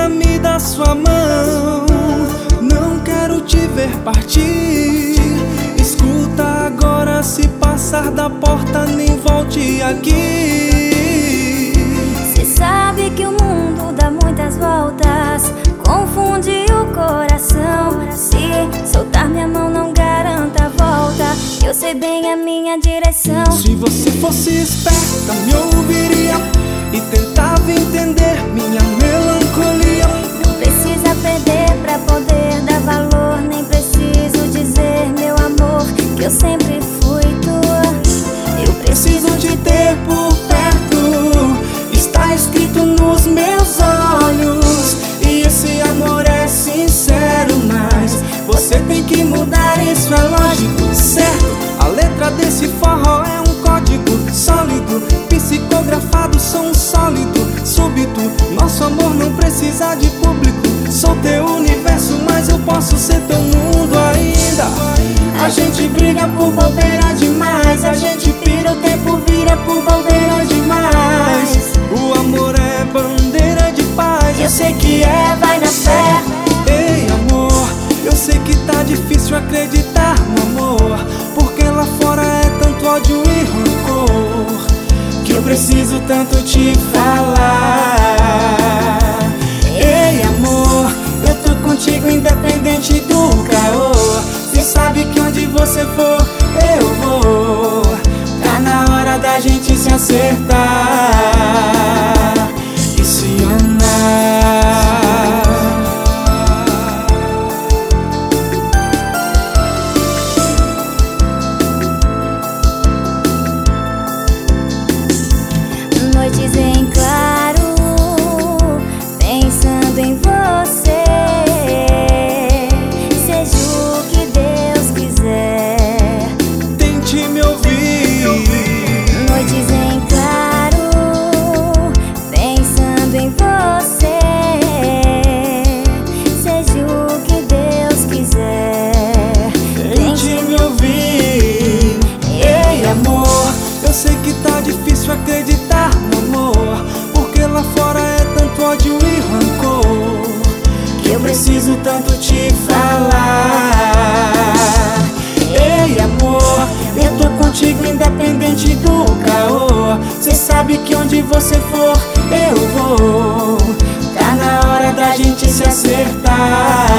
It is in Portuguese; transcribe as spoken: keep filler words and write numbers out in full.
me dá sua mão. Não quero te ver partir. Escuta agora, se passar da porta, nem volte aqui. Cê sabe que o mundo dá muitas voltas, confunde o coração. Se soltar minha mão não garanta a volta, eu sei bem a minha direção. Se você fosse esperta, me ouviria e tentava entender minha melancolia. Não precisa perder pra poder dar valor, nem preciso dizer, meu amor, que eu sempre fui tua. Eu Preciso te ter por perto, está escrito nos meus olhos. E esse amor é sincero, mas você tem que mudar, isso é lógico, certo? A letra desse forró é um código sólido, psicografado, som sólido, súbito. Nosso amor não precisa de público. Sou teu universo, mas eu posso ser teu mundo ainda. A gente briga por bobeira demais, a gente pira, o tempo vira por bobeira demais. O amor é bandeira de paz, Eu sei que é, vai na fé. Ei amor, eu sei que tá difícil acreditar no amor, porque lá fora é tanto ódio e rancor, que eu preciso tanto te falar. Ei amor, eu tô contigo independente do caô. Cê sabe que onde você for, eu vou. Tá na hora da gente se acertar e se amar. Noites em claro, pensando em você. Seja o que Deus quiser, Tente me ouvir. noites em claro, pensando em você. Seja o que Deus quiser, Tente me ouvir. Ei amor, eu sei que tá difícil acreditar no amor, porque lá fora é tanto ódio e rancor, que eu preciso tanto te falar. Ei amor, eu tô contigo independente do caô. Cê sabe que onde você for, eu vou. Tá na hora da gente se acertar